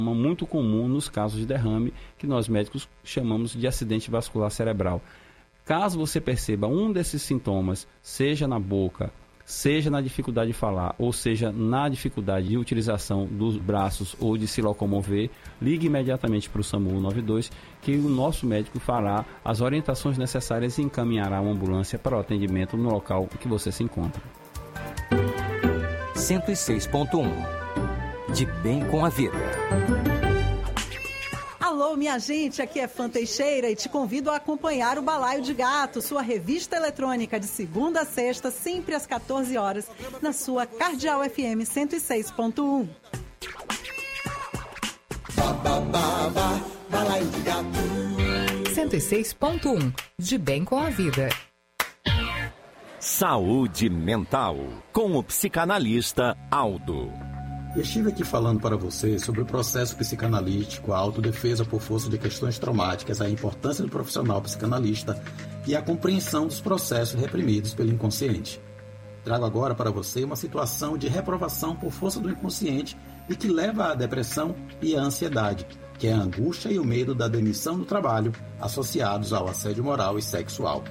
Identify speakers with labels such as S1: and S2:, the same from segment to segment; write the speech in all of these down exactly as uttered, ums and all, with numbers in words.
S1: muito comum nos casos de derrame, que nós médicos chamamos de acidente vascular cerebral. Caso você perceba um desses sintomas, seja na boca, seja na dificuldade de falar, ou seja na dificuldade de utilização dos braços ou de se locomover, ligue imediatamente para o SAMU cento e noventa e dois, que o nosso médico fará as orientações necessárias e encaminhará uma ambulância para o atendimento no local em que você se encontra.
S2: cento e seis ponto um. De bem com a vida.
S3: Alô, minha gente, aqui é Fã Teixeira e te convido a acompanhar o Balaio de Gato, sua revista eletrônica de segunda a sexta, sempre às quatorze horas, na sua Cardeal F M cento e seis ponto um.
S4: Balaio de Gato.
S5: cento e seis ponto um. De bem com a vida.
S2: Saúde mental, com o psicanalista Aldo.
S6: Estive aqui falando para você sobre o processo psicanalítico, a autodefesa por força de questões traumáticas, a importância do profissional psicanalista e a compreensão dos processos reprimidos pelo inconsciente. Trago agora para você uma situação de reprovação por força do inconsciente e que leva à depressão e à ansiedade, que é a angústia e o medo da demissão do trabalho associados ao assédio moral e sexual.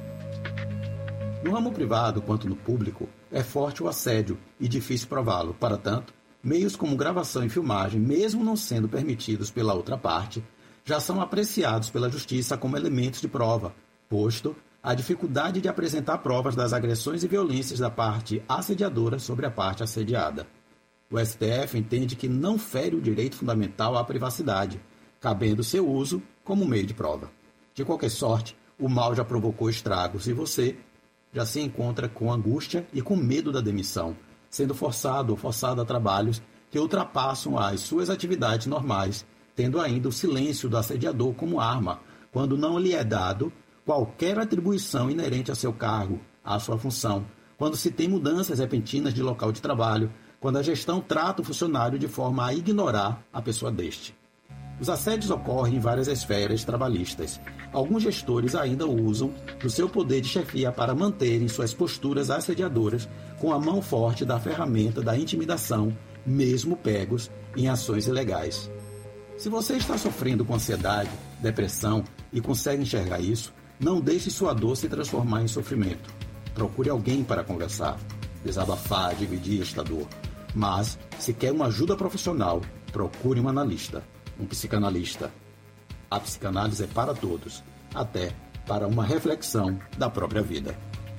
S6: No ramo privado quanto no público, é forte o assédio e difícil prová-lo. Para tanto, meios como gravação e filmagem, mesmo não sendo permitidos pela outra parte, já são apreciados pela Justiça como elementos de prova, posto a dificuldade de apresentar provas das agressões e violências da parte assediadora sobre a parte assediada. O S T F entende que não fere o direito fundamental à privacidade, cabendo seu uso como meio de prova. De qualquer sorte, o mal já provocou estragos e você já se encontra com angústia e com medo da demissão, sendo forçado ou forçada a trabalhos que ultrapassam as suas atividades normais, tendo ainda o silêncio do assediador como arma, quando não lhe é dado qualquer atribuição inerente a seu cargo, à sua função, quando se tem mudanças repentinas de local de trabalho, quando a gestão trata o funcionário de forma a ignorar a pessoa deste. Os assédios ocorrem em várias esferas trabalhistas. Alguns gestores ainda usam do seu poder de chefia para manterem suas posturas assediadoras com a mão forte da ferramenta da intimidação, mesmo pegos em ações ilegais. Se você está sofrendo com ansiedade, depressão e consegue enxergar isso, não deixe sua dor se transformar em sofrimento. Procure alguém para conversar, desabafar, dividir esta dor. Mas, se quer uma ajuda profissional, procure um analista. Um psicanalista. A psicanálise é para todos, até para uma reflexão da própria vida.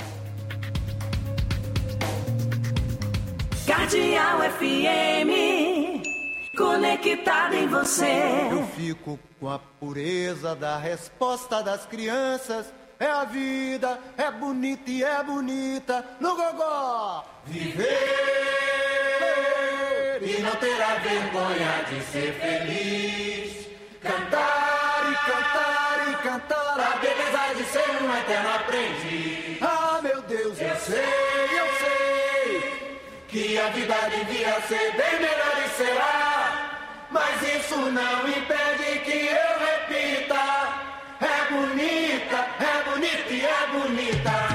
S4: Cardeal F M, conectada em você.
S7: Eu fico com a pureza da resposta das crianças. É a vida, é bonita e é bonita. No gogó! Viver! E não terá vergonha de ser feliz. Cantar e cantar e cantar a beleza de ser um eterno aprendiz. Ah, meu Deus, eu, eu sei, eu sei que a vida devia ser bem melhor e será. Mas isso não impede que eu repita. É bonita, é bonita e é bonita.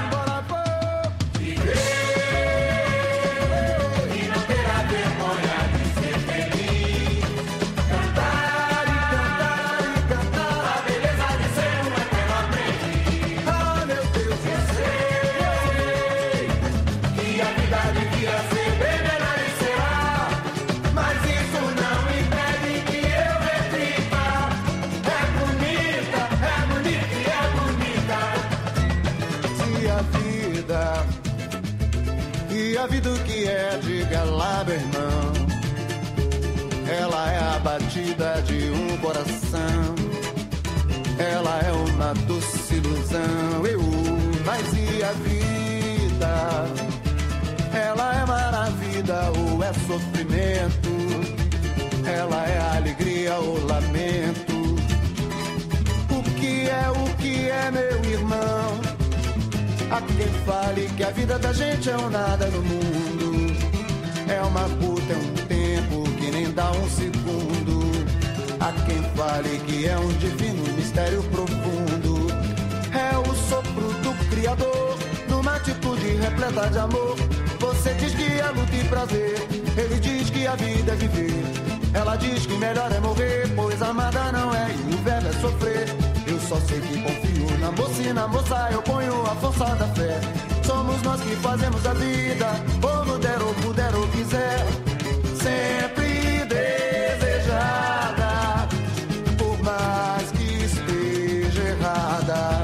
S7: E a vida que é, diga lá, meu irmão, ela é a batida de um coração, ela é uma doce ilusão, eu, mas e a vida? Ela é maravilha ou é sofrimento, ela é alegria ou lamento, o que é, o que é, meu irmão? Há quem fale que a vida da gente é um nada no mundo. É uma puta, é um tempo que nem dá um segundo. Há quem fale que é um divino mistério profundo. É o sopro do Criador, numa atitude repleta de amor. Você diz que é luta e prazer, ele diz que a vida é viver. Ela diz que melhor é morrer, pois amada não é e o verbo é sofrer. Eu só sei que confio na moça e na moça eu ponho a força da fé. Somos nós que fazemos a vida, como der ou puder ou quiser. Sempre desejada, por mais que esteja errada.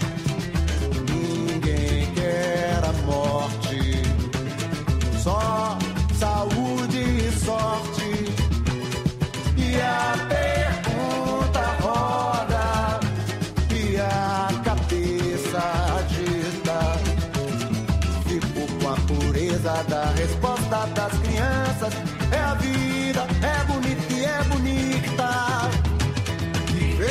S7: Ninguém quer a morte, só saúde e sorte. E a pergunta roda e a cabeça agita. Fico com a pureza da resposta das crianças. É a vida, é bonita e é bonita. Viver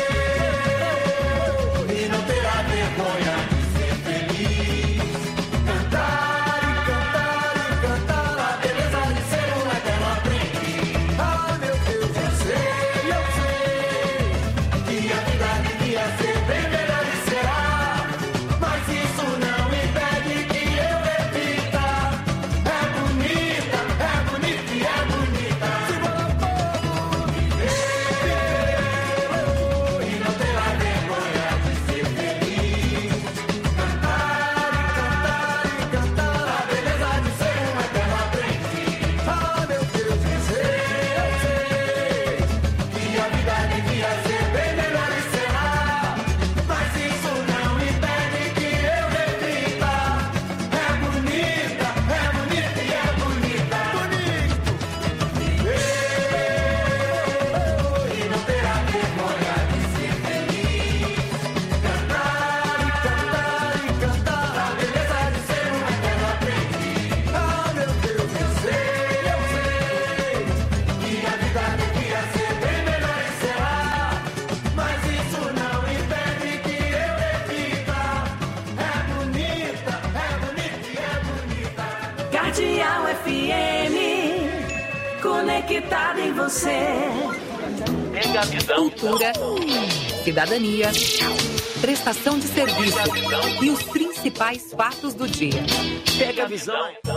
S7: e não terá vergonha de ser feliz. Cantar e cantar e cantar a beleza de ser um eterno aprendiz. Ah, meu Deus, eu sei, eu sei que a vida devia ser bem melhor e será. Mas isso não impede que eu repita. É bonita, é bonita e é bonita. Se bola fogo, viver e não terá vergonha de ser feliz. Cantar e cantar e cantar a beleza de ser um eterno aprendiz. Ah, meu Deus, eu sei, eu sei que a vida devia ser bem melhor e será. Mas isso não impede que eu repita. É bonita, é bonita e é bonita. Bonito, viver e não terá vergonha de ser feliz. Cantar e cantar e cantar a beleza de ser um eterno aprendiz. Ah, meu Deus, eu sei, eu sei que a vida devia ser bem melhor e será. Mas isso não impede que eu repita. É bonita, é bonita e é bonita.
S4: Cardeal F M, conectada em você.
S5: Cultura, cidadania, prestação de serviço e os principais fatos do dia.
S2: Pega a visão.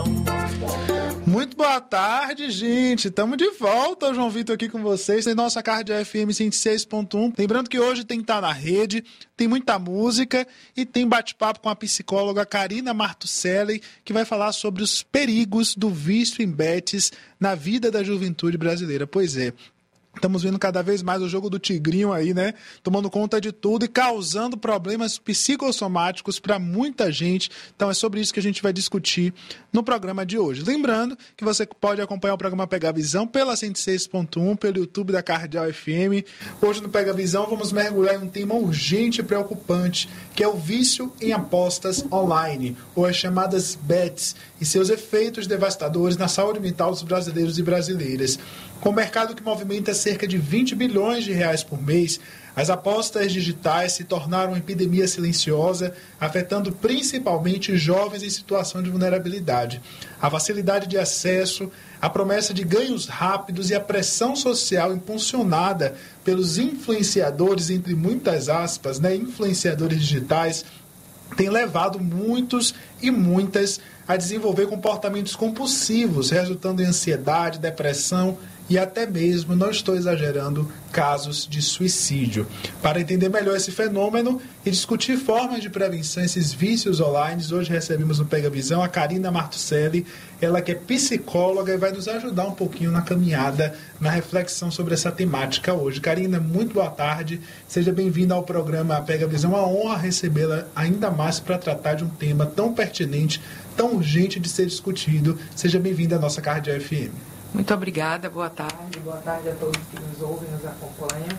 S8: Muito boa tarde, gente. Estamos de volta, o João Vitor aqui com vocês, em nossa Cardeal F M cento e seis ponto um. Lembrando que hoje tem que estar na rede, tem muita música e tem bate-papo com a psicóloga Karina Martucelli, que vai falar sobre os perigos do vício em bets na vida da juventude brasileira. Pois é. Estamos vendo cada vez mais o jogo do tigrinho aí, né? Tomando conta de tudo e causando problemas psicossomáticos para muita gente. Então é sobre isso que a gente vai discutir no programa de hoje. Lembrando que você pode acompanhar o programa Pega a Visão pela cento e seis ponto um, pelo YouTube da Cardeal F M. Hoje no Pega a Visão vamos mergulhar em um tema urgente e preocupante, que é o vício em apostas online, ou as chamadas bets, e seus efeitos devastadores na saúde mental dos brasileiros e brasileiras. Com o mercado que movimenta cerca de vinte bilhões de reais por mês, as apostas digitais se tornaram uma epidemia silenciosa, afetando principalmente jovens em situação de vulnerabilidade. A facilidade de acesso, a promessa de ganhos rápidos e a pressão social impulsionada pelos influenciadores, entre muitas aspas, né, influenciadores digitais, tem levado muitos e muitas a desenvolver comportamentos compulsivos, resultando em ansiedade, depressão e até mesmo, não estou exagerando, casos de suicídio. Para entender melhor esse fenômeno e discutir formas de prevenção a esses vícios online, hoje recebemos no Pega Visão a Karina Martucelli, ela que é psicóloga e vai nos ajudar um pouquinho na caminhada, na reflexão sobre essa temática hoje. Karina, muito boa tarde, seja bem-vinda ao programa Pega Visão, uma honra recebê-la ainda mais para tratar de um tema tão pertinente, tão urgente de ser discutido. Seja bem-vinda à nossa Cardeal F M.
S9: Muito obrigada, boa tarde, boa tarde a todos que nos ouvem, nos acompanham.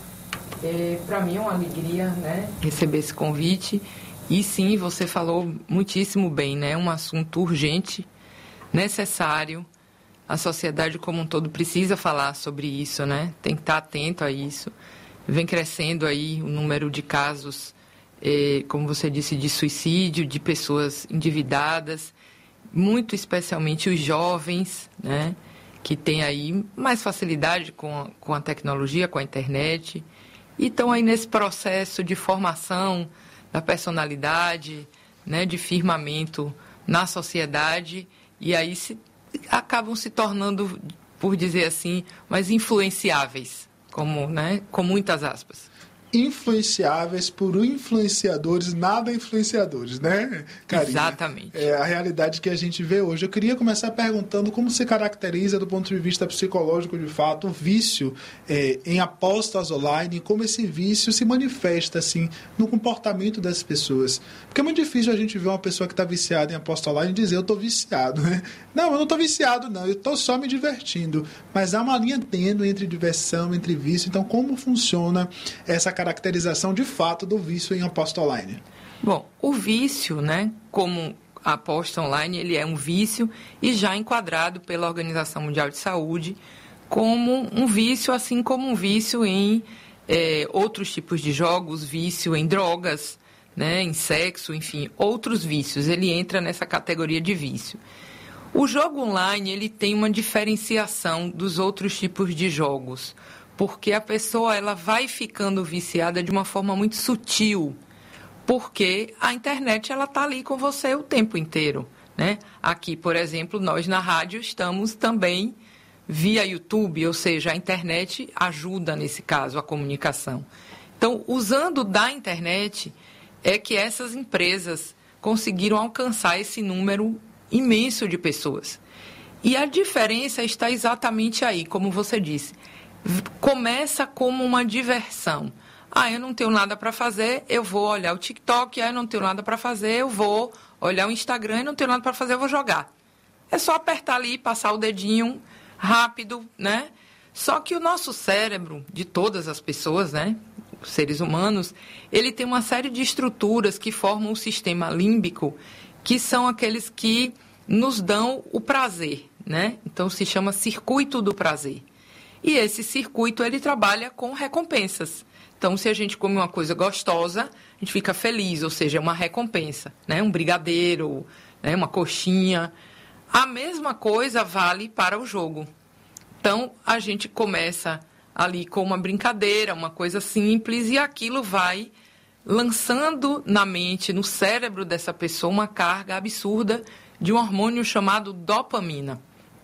S9: É, para mim é uma alegria, né, receber esse convite. E sim, você falou muitíssimo bem, né, um assunto urgente, necessário. A sociedade como um todo precisa falar sobre isso, né, tem que estar atento a isso. Vem crescendo aí o número de casos, é, como você disse, de suicídio, de pessoas endividadas, muito especialmente os jovens, né, que têm aí mais facilidade com a, com a tecnologia, com a internet, e estão aí nesse processo de formação da personalidade, né, de firmamento na sociedade, e aí se, acabam se tornando por dizer assim, mais influenciáveis, como, né, com muitas aspas.
S8: Influenciáveis por influenciadores, nada influenciadores, né, Karina?
S9: Exatamente.
S8: É a realidade que a gente vê hoje. Eu queria começar perguntando como se caracteriza, do ponto de vista psicológico, de fato, o vício é, em apostas online, como esse vício se manifesta, assim, no comportamento das pessoas. Porque é muito difícil a gente ver uma pessoa que está viciada em aposta online e dizer, eu estou viciado, né? Não, eu não estou viciado, não, eu estou só me divertindo. Mas há uma linha tênue entre diversão, entre vício. Então, como funciona essa caracterização de fato do vício em aposta online?
S9: Bom, o vício, né, como a aposta online, ele é um vício e já enquadrado pela Organização Mundial de Saúde como um vício, assim como um vício em é, outros tipos de jogos, vício em drogas, né, em sexo, enfim, outros vícios. Ele entra nessa categoria de vício. O jogo online, ele tem uma diferenciação dos outros tipos de jogos, porque a pessoa ela vai ficando viciada de uma forma muito sutil, porque a internet ela está ali com você o tempo inteiro, né? Aqui, por exemplo, nós na rádio estamos também via YouTube, ou seja, a internet ajuda nesse caso a comunicação. Então, usando da internet é que essas empresas conseguiram alcançar esse número imenso de pessoas. E a diferença está exatamente aí, como você disse. Começa como uma diversão. Ah, eu não tenho nada para fazer, eu vou olhar o TikTok. Ah, eu não tenho nada para fazer, eu vou olhar o Instagram. Eu não tenho nada para fazer, eu vou jogar. É só apertar ali, passar o dedinho rápido, né? Só que o nosso cérebro, de todas as pessoas, né, os seres humanos, ele tem uma série de estruturas que formam o sistema límbico, que são aqueles que nos dão o prazer, né? Então, se chama circuito do prazer. E esse circuito, ele trabalha com recompensas. Então, se a gente come uma coisa gostosa, a gente fica feliz, ou seja, é uma recompensa, né? Um brigadeiro, né? Uma coxinha. A mesma coisa vale para o jogo. Então, a gente começa ali com uma brincadeira, uma coisa simples, e aquilo vai lançando na mente, no cérebro dessa pessoa, uma carga absurda de um hormônio chamado dopamina.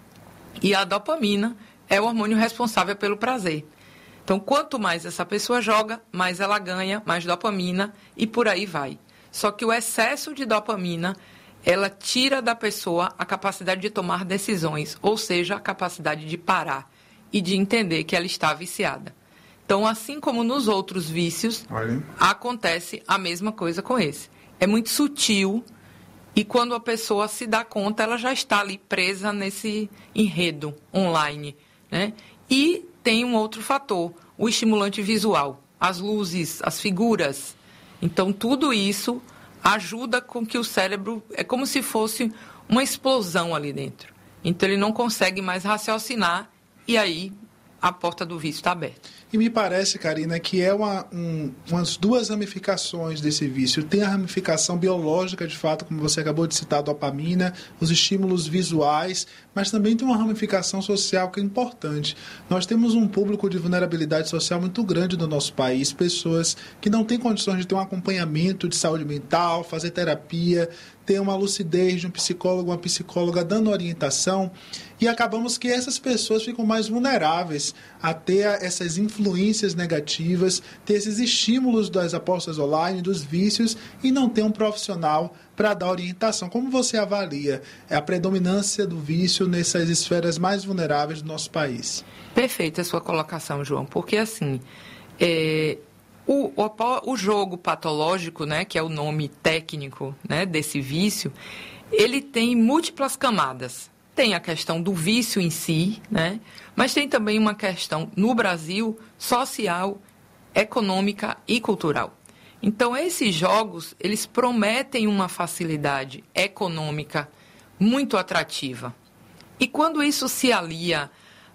S9: E a dopamina é o hormônio responsável pelo prazer. Então, quanto mais essa pessoa joga, mais ela ganha, mais dopamina, e por aí vai. Só que o excesso de dopamina, ela tira da pessoa a capacidade de tomar decisões, ou seja, a capacidade de parar e de entender que ela está viciada. Então, assim como nos outros vícios, Olha. acontece a mesma coisa com esse. É muito sutil e quando a pessoa se dá conta, ela já está ali presa nesse enredo online, né? E tem um outro fator, o estimulante visual, as luzes, as figuras. Então, tudo isso ajuda com que o cérebro, é como se fosse uma explosão ali dentro. Então, ele não consegue mais raciocinar e aí a porta do vício está aberta.
S8: E me parece, Karina, que é uma, um, umas duas ramificações desse vício. Tem a ramificação biológica, de fato, como você acabou de citar, a dopamina, os estímulos visuais, mas também tem uma ramificação social que é importante. Nós temos um público de vulnerabilidade social muito grande no nosso país, pessoas que não têm condições de ter um acompanhamento de saúde mental, fazer terapia, ter uma lucidez de um psicólogo, uma psicóloga dando orientação, e acabamos que essas pessoas ficam mais vulneráveis a ter essas influências negativas, ter esses estímulos das apostas online, dos vícios, e não ter um profissional para dar orientação. Como você avalia a predominância do vício nessas esferas mais vulneráveis do nosso país?
S9: Perfeita a sua colocação, João, porque assim, é... O, o, o jogo patológico, né, que é o nome técnico, né, desse vício, ele tem múltiplas camadas. Tem a questão do vício em si, né, mas tem também uma questão, no Brasil, social, econômica e cultural. Então, esses jogos, eles prometem uma facilidade econômica muito atrativa. E quando isso se alia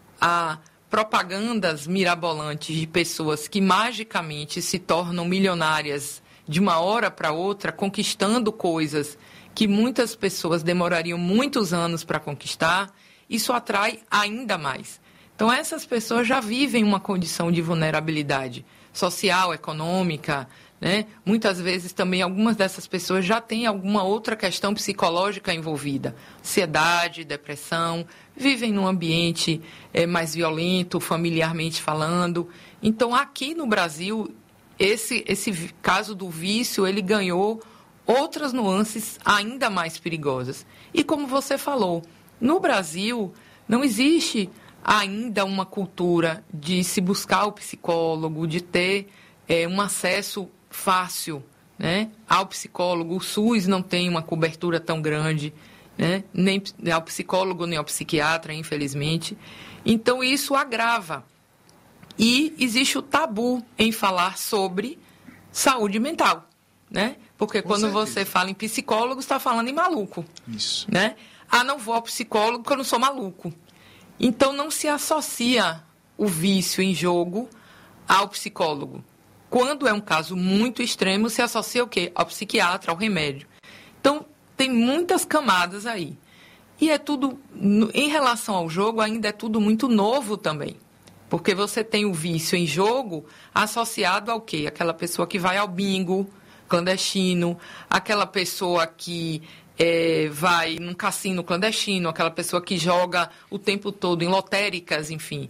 S9: a propagandas mirabolantes de pessoas que magicamente se tornam milionárias de uma hora para outra, conquistando coisas que muitas pessoas demorariam muitos anos para conquistar, isso atrai ainda mais. Então, essas pessoas já vivem uma condição de vulnerabilidade social, econômica, né? Muitas vezes também algumas dessas pessoas já têm alguma outra questão psicológica envolvida. Ansiedade, depressão, vivem num ambiente é, mais violento, familiarmente falando. Então, aqui no Brasil, esse, esse caso do vício, ele ganhou outras nuances ainda mais perigosas. E como você falou, no Brasil não existe ainda uma cultura de se buscar o psicólogo, de ter é, um acesso fácil, né, ao psicólogo. O SUS não tem uma cobertura tão grande, né, nem ao psicólogo, nem ao psiquiatra, infelizmente. Então, isso agrava. E existe o tabu em falar sobre saúde mental, né? Porque Com quando certeza. Você fala em psicólogo, está falando em maluco.
S8: Isso.
S9: Né? Ah, não vou ao psicólogo porque eu não sou maluco. Então, não se associa o vício em jogo ao psicólogo. Quando é um caso muito extremo, se associa o quê? Ao psiquiatra, ao remédio. Então, tem muitas camadas aí. E é tudo, em relação ao jogo, ainda é tudo muito novo também. Porque você tem o vício em jogo associado ao quê? Aquela pessoa que vai ao bingo clandestino, aquela pessoa que é, vai num cassino clandestino, aquela pessoa que joga o tempo todo em lotéricas, enfim.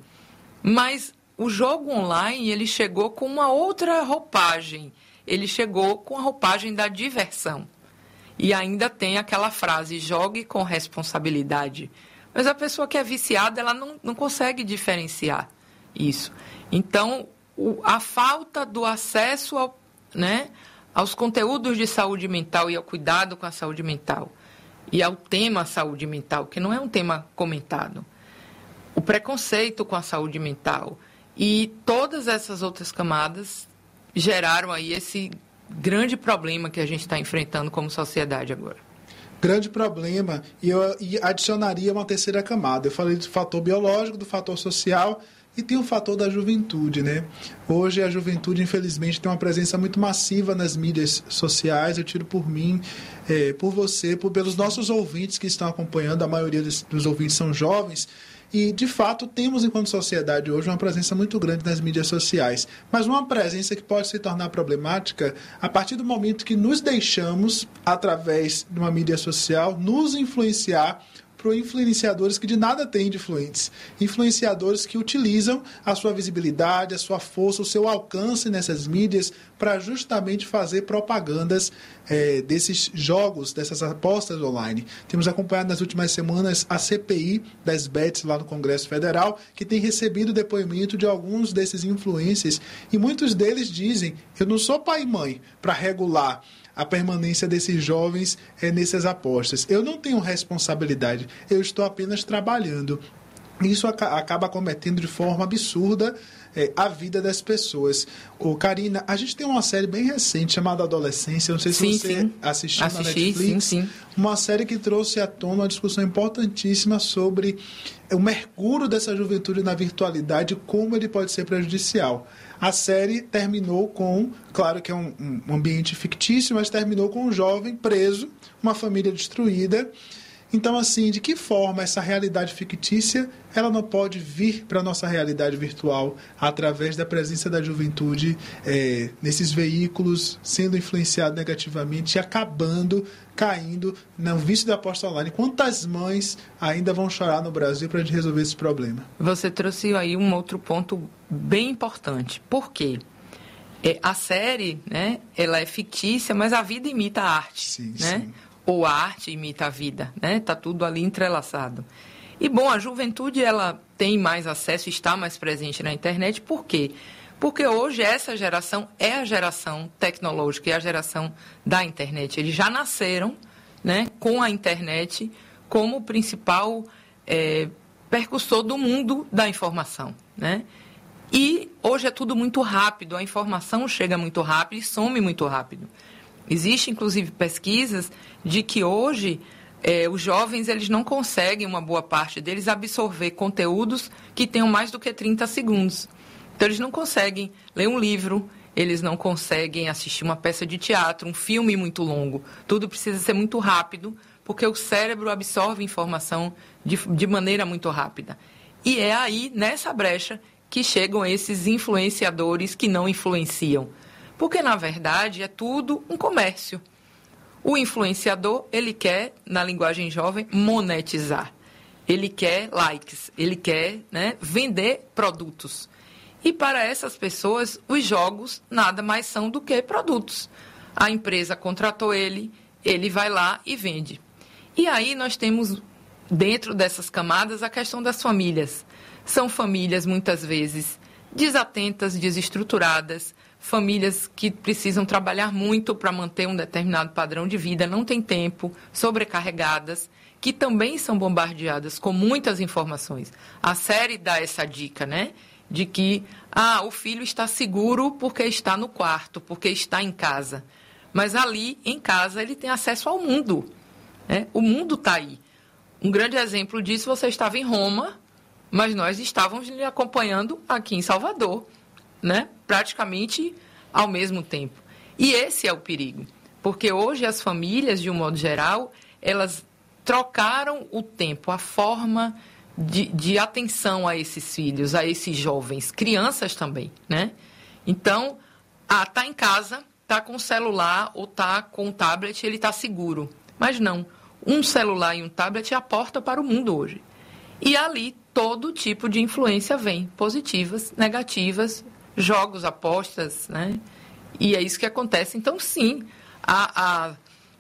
S9: Mas o jogo online, ele chegou com uma outra roupagem. Ele chegou com a roupagem da diversão. E ainda tem aquela frase, jogue com responsabilidade. Mas a pessoa que é viciada, ela não, não consegue diferenciar isso. Então, o, a falta do acesso ao, né, aos conteúdos de saúde mental e ao cuidado com a saúde mental e ao tema saúde mental, que não é um tema comentado, o preconceito com a saúde mental e todas essas outras camadas geraram aí esse grande problema que a gente está enfrentando como sociedade agora.
S8: Grande problema, e eu e adicionaria uma terceira camada. Eu falei do fator biológico, do fator social, e tem o fator da juventude, né? Hoje a juventude, infelizmente, tem uma presença muito massiva nas mídias sociais. Eu tiro por mim, é, por você, por, pelos nossos ouvintes que estão acompanhando. A maioria dos, dos ouvintes são jovens. E, de fato, temos, enquanto sociedade hoje, uma presença muito grande nas mídias sociais. Mas uma presença que pode se tornar problemática a partir do momento que nos deixamos, através de uma mídia social, nos influenciar por influenciadores que de nada têm de influentes. Influenciadores que utilizam a sua visibilidade, a sua força, o seu alcance nessas mídias para justamente fazer propagandas é, desses jogos, dessas apostas online. Temos acompanhado nas últimas semanas a C P I das bets lá no Congresso Federal, que tem recebido depoimento de alguns desses influencers, e muitos deles dizem: eu não sou pai e mãe para regular a permanência desses jovens é, nessas apostas. Eu não tenho responsabilidade, eu estou apenas trabalhando. Isso acaba cometendo de forma absurda é, a vida das pessoas. Ô, Karina, a gente tem uma série bem recente chamada Adolescência, não sei se
S9: sim,
S8: você
S9: sim.
S8: assistiu
S9: Assisti,
S8: na Netflix,
S9: sim, sim.
S8: Uma série que trouxe à tona uma discussão importantíssima sobre o mergulho dessa juventude na virtualidade e como ele pode ser prejudicial. A série terminou com, claro que é um, um ambiente fictício, mas terminou com um jovem preso, uma família destruída. Então, assim, de que forma essa realidade fictícia ela não pode vir para a nossa realidade virtual através da presença da juventude é, nesses veículos, sendo influenciado negativamente e acabando caindo no vício da aposta online? Quantas mães ainda vão chorar no Brasil para a gente resolver esse problema?
S9: Você trouxe aí um outro ponto bem importante. Por quê? É, a série, né, ela é fictícia, mas a vida imita a arte.
S8: Sim,
S9: né?
S8: sim.
S9: Ou a arte imita a vida, né? Tá tudo ali entrelaçado. E, bom, a juventude, ela tem mais acesso, está mais presente na internet. Por quê? Porque hoje essa geração é a geração tecnológica, é a geração da internet. Eles já nasceram, né, com a internet como principal é, percussor do mundo da informação, né? E hoje é tudo muito rápido, a informação chega muito rápido e some muito rápido. Existe, inclusive, pesquisas de que hoje eh, os jovens eles não conseguem, uma boa parte deles, absorver conteúdos que tenham mais do que trinta segundos. Então, eles não conseguem ler um livro, eles não conseguem assistir uma peça de teatro, um filme muito longo. Tudo precisa ser muito rápido, porque o cérebro absorve informação de, de maneira muito rápida. E é aí, nessa brecha, que chegam esses influenciadores que não influenciam. Porque, na verdade, é tudo um comércio. O influenciador, ele quer, na linguagem jovem, monetizar. Ele quer likes, ele quer, né, vender produtos. E para essas pessoas, os jogos nada mais são do que produtos. A empresa contratou ele, ele vai lá e vende. E aí nós temos, dentro dessas camadas, a questão das famílias. São famílias, muitas vezes, desatentas, desestruturadas, famílias que precisam trabalhar muito para manter um determinado padrão de vida, não têm tempo, sobrecarregadas, que também são bombardeadas com muitas informações. A série dá essa dica, né? De que ah, o filho está seguro porque está no quarto, porque está em casa. Mas ali, em casa, ele tem acesso ao mundo. Né? O mundo está aí. Um grande exemplo disso, você estava em Roma, mas nós estávamos lhe acompanhando aqui em Salvador, né? Praticamente ao mesmo tempo. E esse é o perigo, porque hoje as famílias, de um modo geral, elas trocaram o tempo, a forma de, de atenção a esses filhos, a esses jovens, crianças também, né? Então, ah, tá em casa, tá com o celular ou tá com o tablet, ele tá seguro. Mas não, um celular e um tablet é a porta para o mundo hoje. E ali todo tipo de influência vem, positivas, negativas, jogos, apostas, né? E é isso que acontece. Então, sim, a, a,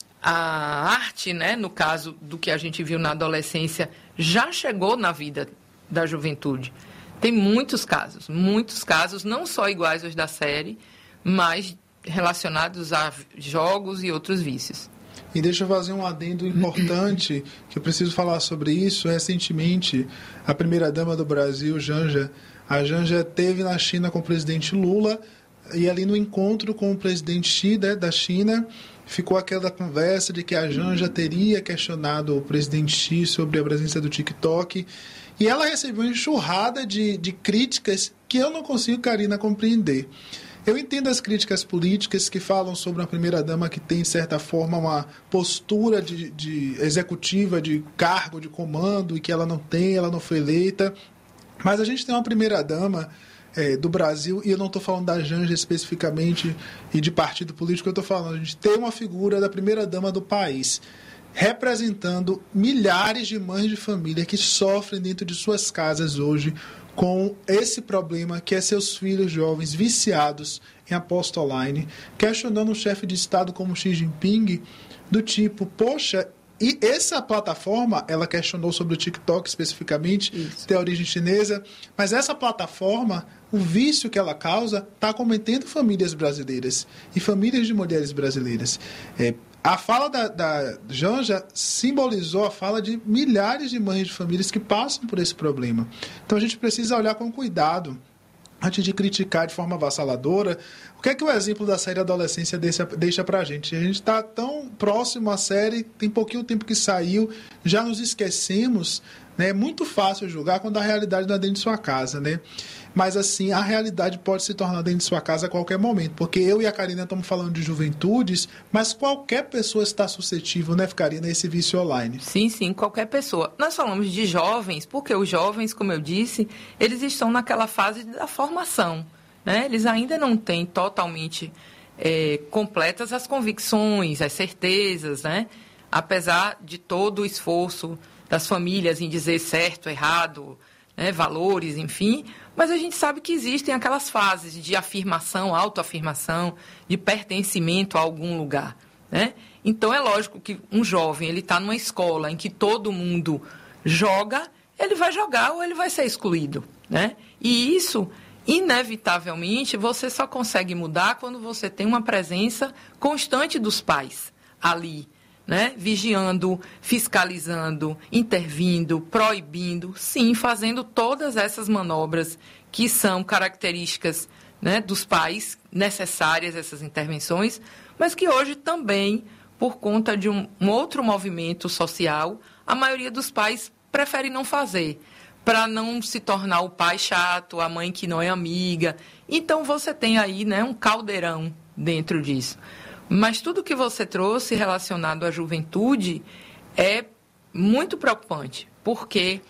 S9: a arte, né, no caso do que a gente viu na adolescência, já chegou na vida da juventude. Tem muitos casos, muitos casos, não só iguais aos da série, mas relacionados a jogos e outros vícios.
S8: E deixa eu fazer um adendo importante, que eu preciso falar sobre isso. Recentemente, a primeira-dama do Brasil, Janja, a Janja esteve na China com o presidente Lula, e ali no encontro com o presidente Xi, né, da China, ficou aquela conversa de que a Janja teria questionado o presidente Xi sobre a presença do TikTok, e ela recebeu uma enxurrada de, de críticas que eu não consigo, Karina, compreender. Eu entendo as críticas políticas que falam sobre uma primeira-dama que tem, de certa forma, uma postura de, de executiva, de cargo, de comando, e que ela não tem, ela não foi eleita. Mas a gente tem uma primeira-dama é, do Brasil, e eu não estou falando da Janja especificamente e de partido político, eu estou falando, a gente tem uma figura da primeira-dama do país, representando milhares de mães de família que sofrem dentro de suas casas hoje com esse problema que é seus filhos jovens viciados em aposta online, questionando um chefe de Estado como Xi Jinping, do tipo, poxa, e essa plataforma, ela questionou sobre o TikTok especificamente, Isso. tem origem chinesa, mas essa plataforma, o vício que ela causa, está cometendo famílias brasileiras e famílias de mulheres brasileiras. É, a fala da, da Janja simbolizou a fala de milhares de mães de famílias que passam por esse problema. Então a gente precisa olhar com cuidado antes de criticar de forma avassaladora. O que é que o exemplo da série Adolescência deixa, deixa pra gente? A gente está tão próximo à série, tem pouquinho tempo que saiu, já nos esquecemos, né? É muito fácil julgar quando a realidade não é dentro de sua casa, né? Mas assim, a realidade pode se tornar dentro de sua casa a qualquer momento, porque eu e a Karina estamos falando de juventudes, mas qualquer pessoa está suscetível, né, Karina, a esse vício online.
S9: Sim, sim, qualquer pessoa. Nós falamos de jovens, porque os jovens, como eu disse, eles estão naquela fase da formação, né? Eles ainda não têm totalmente é, completas as convicções, as certezas, né? Apesar de todo o esforço das famílias em dizer certo, errado, né, valores, enfim, mas a gente sabe que existem aquelas fases de afirmação, autoafirmação, de pertencimento a algum lugar, né? Então é lógico que um jovem, ele está numa escola em que todo mundo joga, ele vai jogar ou ele vai ser excluído, né? E isso, inevitavelmente, você só consegue mudar quando você tem uma presença constante dos pais ali, né? Vigiando, fiscalizando, intervindo, proibindo, sim, fazendo todas essas manobras que são características, né, dos pais, necessárias essas intervenções, mas que hoje também, por conta de um, um outro movimento social, a maioria dos pais prefere não fazer, para não se tornar o pai chato, a mãe que não é amiga. Então você tem aí, né, um caldeirão dentro disso. Mas tudo que você trouxe relacionado à juventude é muito preocupante, porque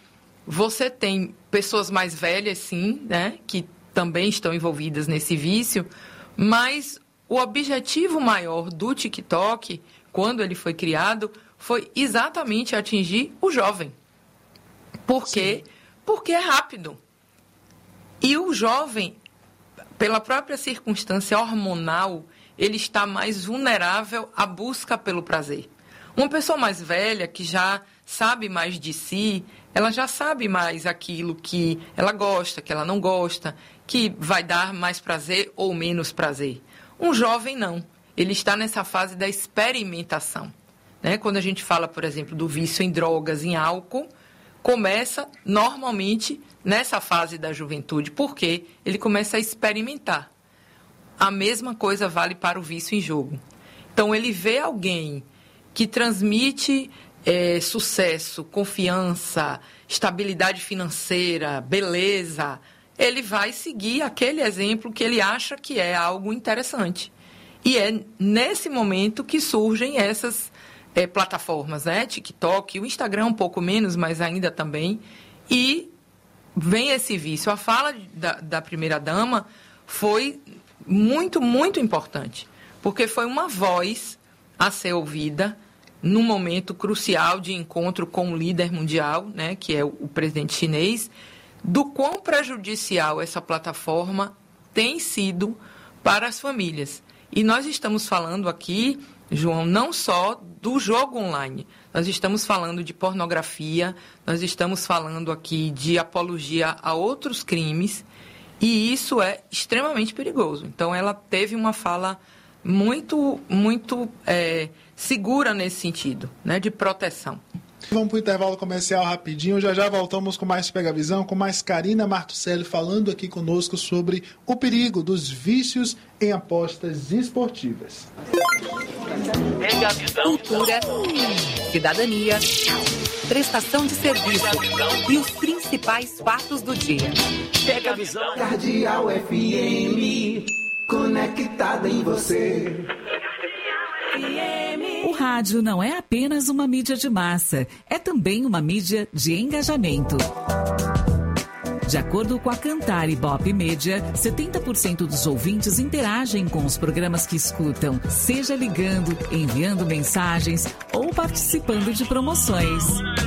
S9: você tem pessoas mais velhas, sim, né, que também estão envolvidas nesse vício, mas o objetivo maior do TikTok, quando ele foi criado, foi exatamente atingir o jovem. Por quê? Sim. Porque é rápido. E o jovem, pela própria circunstância hormonal, ele está mais vulnerável à busca pelo prazer. Uma pessoa mais velha, que já sabe mais de si, ela já sabe mais aquilo que ela gosta, que ela não gosta, que vai dar mais prazer ou menos prazer. Um jovem, não. Ele está nessa fase da experimentação. Né? Quando a gente fala, por exemplo, do vício em drogas, em álcool, começa normalmente nessa fase da juventude, porque ele começa a experimentar. A mesma coisa vale para o vício em jogo. Então, ele vê alguém que transmite é, sucesso, confiança, estabilidade financeira, beleza, ele vai seguir aquele exemplo que ele acha que é algo interessante. E é nesse momento que surgem essas é, plataformas, né? TikTok, o Instagram um pouco menos, mas ainda também. E vem esse vício. A fala da, da primeira-dama foi muito, muito importante, porque foi uma voz a ser ouvida num momento crucial de encontro com o líder mundial, né, que é o, o presidente chinês, do quão prejudicial essa plataforma tem sido para as famílias. E nós estamos falando aqui, João, não só do jogo online. Nós estamos falando de pornografia, nós estamos falando aqui de apologia a outros crimes, e isso é extremamente perigoso. Então, ela teve uma fala muito, muito é, segura nesse sentido, né, de proteção.
S8: Vamos para o intervalo comercial rapidinho, já já voltamos com mais Pega Visão, com mais Karina Martucelli falando aqui conosco sobre o perigo dos vícios em apostas esportivas.
S5: Pega Visão. Cultura, cidadania, prestação de serviço e os principais fatos do dia.
S7: Pega Visão. Cardeal F M, conectada em você.
S10: O rádio não é apenas uma mídia de massa, é também uma mídia de engajamento. De acordo com a Cantar Ibope Média, setenta por cento dos ouvintes interagem com os programas que escutam, seja ligando, enviando mensagens ou participando de promoções.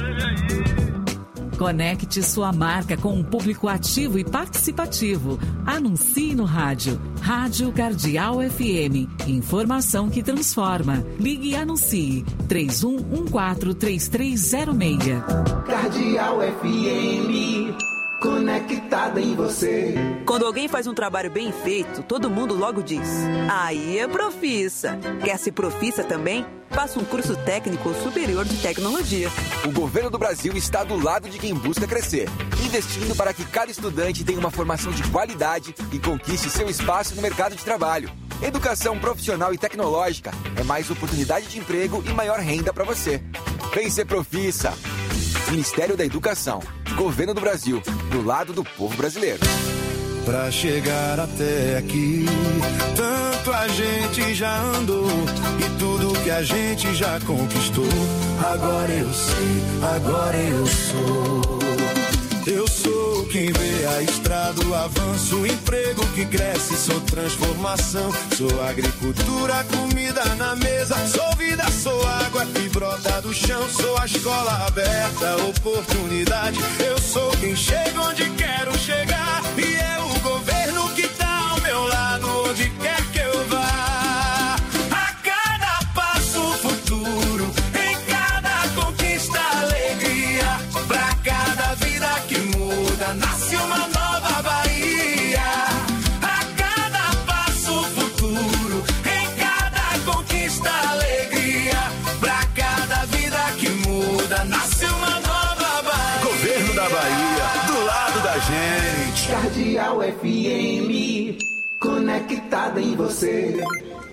S10: Conecte sua marca com um público ativo e participativo. Anuncie no rádio. Rádio Cardeal F M. Informação que transforma. Ligue e anuncie. três um um quatro, três três zero seis.
S7: Cardeal F M. Conectada em você.
S11: Quando alguém faz um trabalho bem feito, todo mundo logo diz: aí é Profissa. Quer ser Profissa também? Faça um curso técnico ou superior de tecnologia.
S12: O governo do Brasil está do lado de quem busca crescer, investindo para que cada estudante tenha uma formação de qualidade e conquiste seu espaço no mercado de trabalho. Educação profissional e tecnológica é mais oportunidade de emprego e maior renda para você. Vem ser Profissa. Ministério da Educação, Governo do Brasil, do lado do povo brasileiro.
S13: Pra chegar até aqui, tanto a gente já andou e tudo que a gente já conquistou. Agora eu sei, agora eu sou. Eu sou quem vê a estrada, o avanço, o emprego que cresce, sou transformação. Sou agricultura, comida na mesa, sou vida, sou água que brota do chão. Sou a escola aberta, oportunidade. Eu sou quem chega onde quero chegar e é o governo que tá ao meu lado, onde quer que eu vá. A cada passo futuro, em cada conquista alegria, pra cada vida que muda, nasce uma nova Bahia. A cada passo futuro, em cada conquista alegria, pra cada vida que muda, nasce uma nova Bahia. Governo da Bahia, do lado da gente.
S7: Cardeal F M, conectada em você.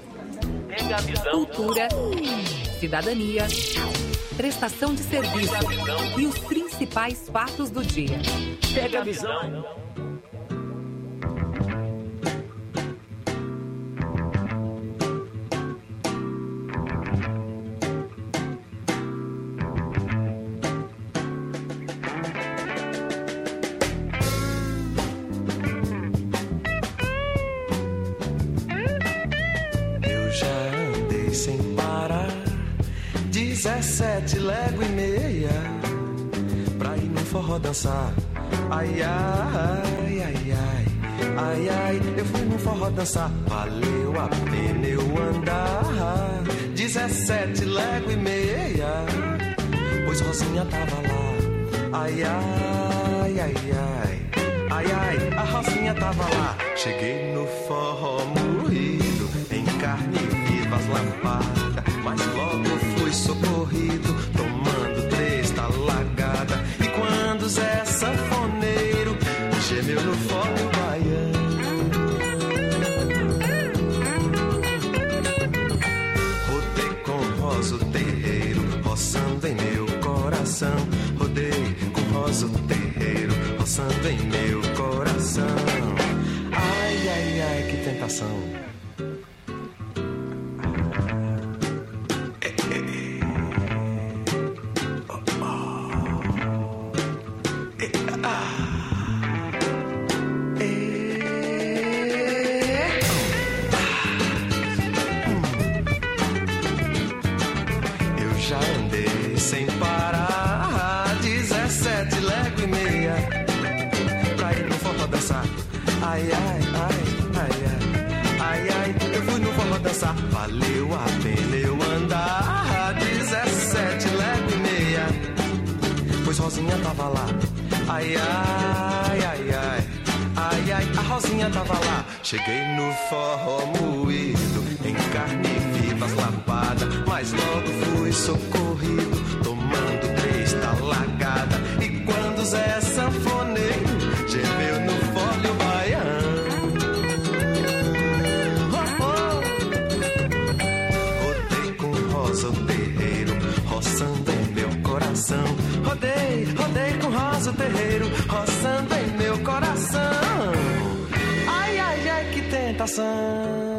S5: Cultura, cidadania, prestação de serviço e os principais fatos do dia.
S7: Pega a visão.
S14: sem parar, dezessete légua e meia, pra ir no forró dançar. Ai, ai, ai, ai, ai, ai, eu fui no forró dançar. Valeu a pena eu andar, dezessete légua e meia, pois Rosinha tava lá. Ai, ai, ai, ai, ai, ai, a Rosinha tava lá. Cheguei no forró moído, em carne viva as lapadas, mas logo fui socorrido, tomando três talagadas. E quando Zé sanfoneiro gemeu no forró baiano, rodei com Rosa o terreiro, roçando em meu coração. Rodei com Rosa o terreiro, roçando em meu coração. Ai, ai, ai, que tentação. Valeu a pena eu andar, dezessete légua e meia, pois Rosinha tava lá. Ai, ai, ai, ai, ai, ai, a Rosinha tava lá. Cheguei no forró moído, em carne viva as lapadas, mas logo fui socorrido, tomando três talagadas. E quando Zé sanfoneiro gemeu no fólio baiano, Rosa o terreiro, roçando em meu coração. Rodei, rodei com Rosa o terreiro, roçando em meu coração. Ai, ai, ai, que tentação.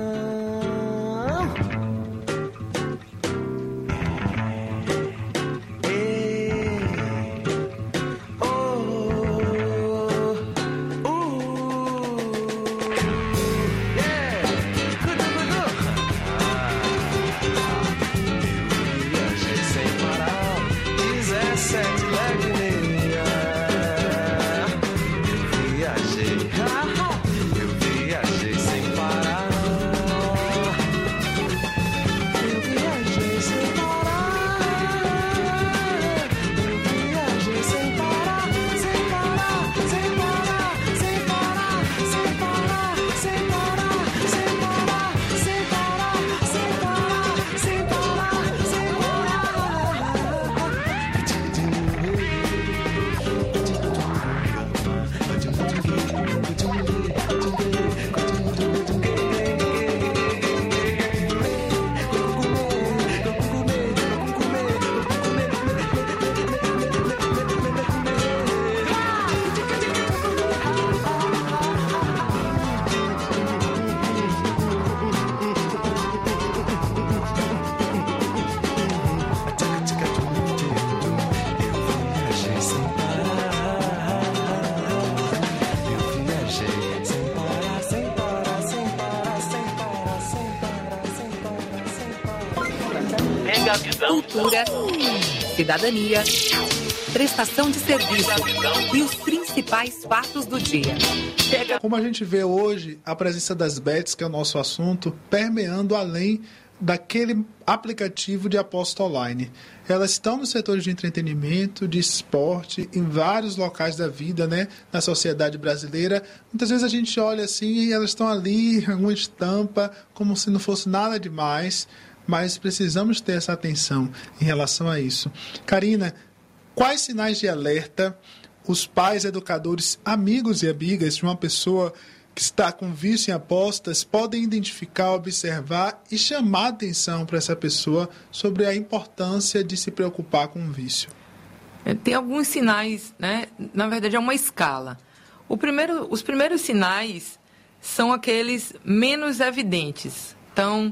S5: Cultura, cidadania, prestação de serviço e os principais fatos do dia.
S8: Como a gente vê hoje, a presença das bets, que é o nosso assunto, permeando além daquele aplicativo de aposta online. Elas estão no setor de entretenimento, de esporte, em vários locais da vida, né? Na sociedade brasileira. Muitas vezes a gente olha assim e elas estão ali, alguma estampa, como se não fosse nada demais. Mas precisamos ter essa atenção em relação a isso. Karina, quais sinais de alerta os pais, educadores, amigos e amigas de uma pessoa que está com vício em apostas podem identificar, observar e chamar a atenção para essa pessoa sobre a importância de se preocupar com o vício?
S9: Tem alguns sinais, né? Na verdade, é uma escala. O primeiro, os primeiros sinais são aqueles menos evidentes. Então,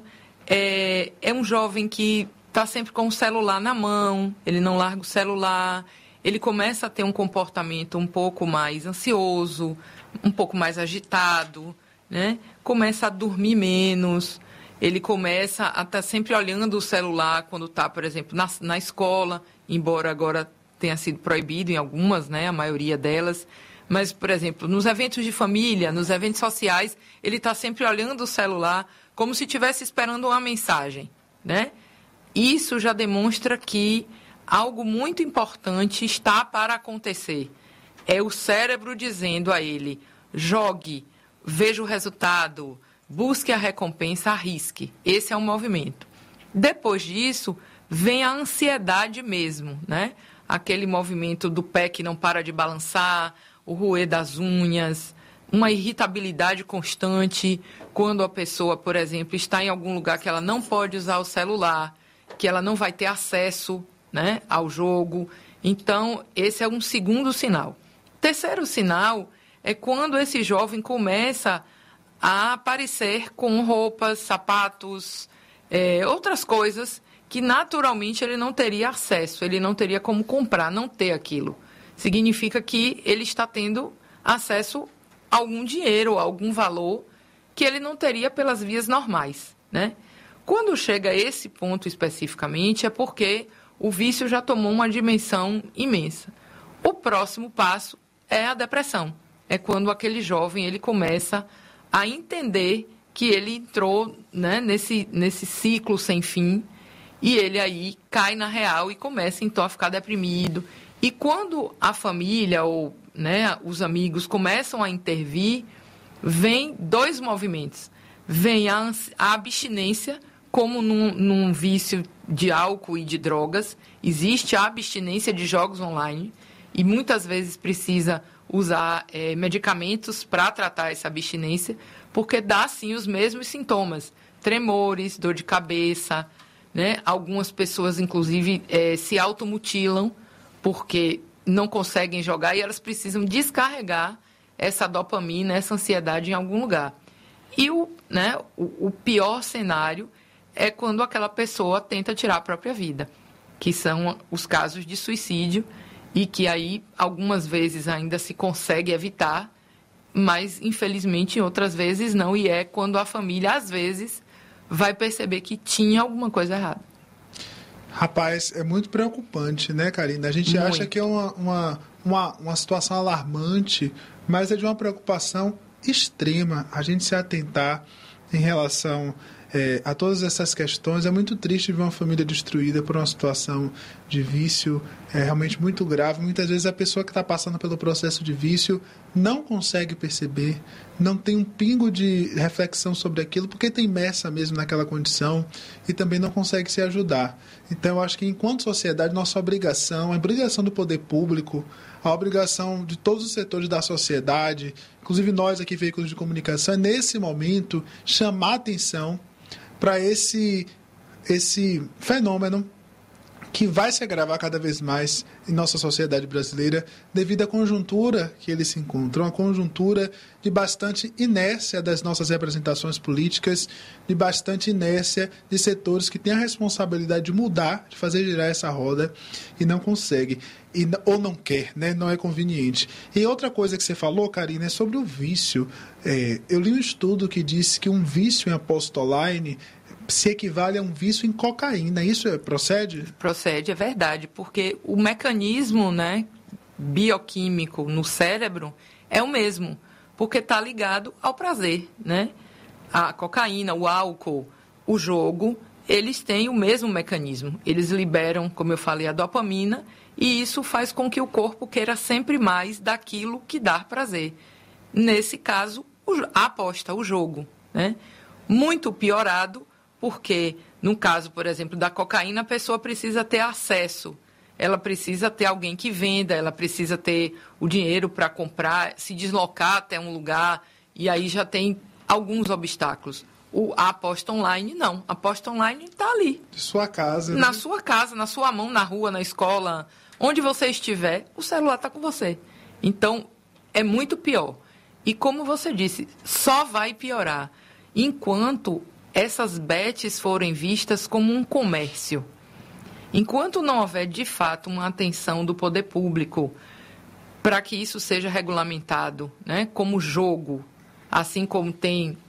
S9: É, é um jovem que está sempre com o celular na mão, ele não larga o celular, ele começa a ter um comportamento um pouco mais ansioso, um pouco mais agitado, né? Começa a dormir menos, ele começa a estar sempre olhando o celular quando está, por exemplo, na, na escola, embora agora tenha sido proibido em algumas, né, a maioria delas. Mas, por exemplo, nos eventos de família, nos eventos sociais, ele está sempre olhando o celular como se estivesse esperando uma mensagem, né? Isso já demonstra que algo muito importante está para acontecer. É o cérebro dizendo a ele, jogue, veja o resultado, busque a recompensa, arrisque. Esse é o movimento. Depois disso, vem a ansiedade mesmo, né? Aquele movimento do pé que não para de balançar, o roer das unhas, uma irritabilidade constante quando a pessoa, por exemplo, está em algum lugar que ela não pode usar o celular, que ela não vai ter acesso, né, ao jogo. Então, esse é um segundo sinal. Terceiro sinal é quando esse jovem começa a aparecer com roupas, sapatos, é, outras coisas que naturalmente ele não teria acesso, ele não teria como comprar, não ter aquilo. Significa que ele está tendo acesso a algum dinheiro, a algum valor que ele não teria pelas vias normais, né? Quando chega a esse ponto especificamente, é porque o vício já tomou uma dimensão imensa. O próximo passo é a depressão. É quando aquele jovem ele começa a entender que ele entrou, né, nesse, nesse ciclo sem fim e ele aí cai na real e começa então a ficar deprimido. E quando a família ou, né, os amigos começam a intervir, vem dois movimentos. Vem a, a abstinência, como num, num vício de álcool e de drogas. Existe a abstinência de jogos online e muitas vezes precisa usar é, medicamentos para tratar essa abstinência, porque dá, sim, os mesmos sintomas. Tremores, dor de cabeça, né? Algumas pessoas, inclusive, é, se automutilam, porque não conseguem jogar e elas precisam descarregar essa dopamina, essa ansiedade em algum lugar. E o, né, o, o pior cenário é quando aquela pessoa tenta tirar a própria vida, que são os casos de suicídio e que aí algumas vezes ainda se consegue evitar, mas infelizmente em outras vezes não, e é quando a família às vezes vai perceber que tinha alguma coisa errada.
S8: Rapaz, é muito preocupante, né, Karina? A gente muito. acha que é uma, uma, uma, uma situação alarmante, mas é de uma preocupação extrema a gente se atentar em relação é, a todas essas questões. É muito triste ver uma família destruída por uma situação de vício, é realmente muito grave. Muitas vezes a pessoa que está passando pelo processo de vício não consegue perceber, não tem um pingo de reflexão sobre aquilo, porque está imersa mesmo naquela condição e também não consegue se ajudar. Então, eu acho que enquanto sociedade, nossa obrigação, a obrigação do poder público, a obrigação de todos os setores da sociedade, inclusive nós aqui, veículos de comunicação, é nesse momento chamar atenção para esse, esse fenômeno que vai se agravar cada vez mais em nossa sociedade brasileira devido à conjuntura que eles se encontram, uma conjuntura de bastante inércia das nossas representações políticas, de bastante inércia de setores que têm a responsabilidade de mudar, de fazer girar essa roda e não consegue, e, ou não quer, né? Não é conveniente. E outra coisa que você falou, Karina, é sobre o vício. É, eu li um estudo que disse que um vício em aposta online se equivale a um vício em cocaína. Isso é, procede?
S9: Procede, é verdade, porque o mecanismo, né, bioquímico no cérebro é o mesmo, porque está ligado ao prazer, né? A cocaína, o álcool, o jogo, eles têm o mesmo mecanismo. Eles liberam, como eu falei, a dopamina, e isso faz com que o corpo queira sempre mais daquilo que dá prazer. Nesse caso, a aposta, o jogo, né? Muito piorado, porque, no caso, por exemplo, da cocaína, a pessoa precisa ter acesso. Ela precisa ter alguém que venda, ela precisa ter o dinheiro para comprar, se deslocar até um lugar, e aí já tem alguns obstáculos. O, a aposta online, não. A aposta online está ali.
S8: De sua casa.
S9: Na
S8: né?
S9: sua casa, na sua mão, na rua, na escola, onde você estiver, o celular está com você. Então, é muito pior. E como você disse, só vai piorar enquanto essas bets forem vistas como um comércio. Enquanto não houver, de fato, uma atenção do poder público para que isso seja regulamentado, né, como jogo, assim como tem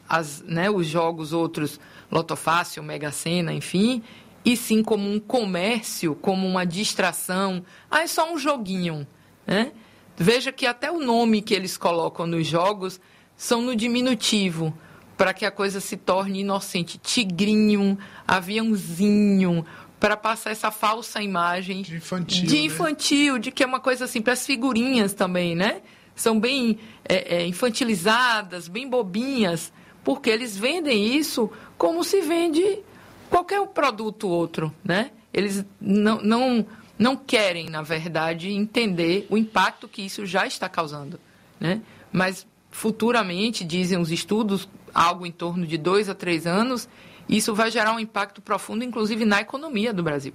S9: as, né, os jogos outros, Lotofácil, Mega Sena, enfim, e sim como um comércio, como uma distração. Ah, é só um joguinho, né? Veja que até o nome que eles colocam nos jogos são no diminutivo, para que a coisa se torne inocente. Tigrinho, aviãozinho, para passar essa falsa imagem
S8: de infantil,
S9: de, infantil, né? De que é uma coisa assim, para as figurinhas também, né? São bem é, é, infantilizadas, bem bobinhas, porque eles vendem isso como se vende qualquer produto outro, né? Eles não, não, não querem, na verdade, entender o impacto que isso já está causando, né? Mas futuramente, dizem os estudos, algo em torno de dois a três anos, isso vai gerar um impacto profundo, inclusive na economia do Brasil.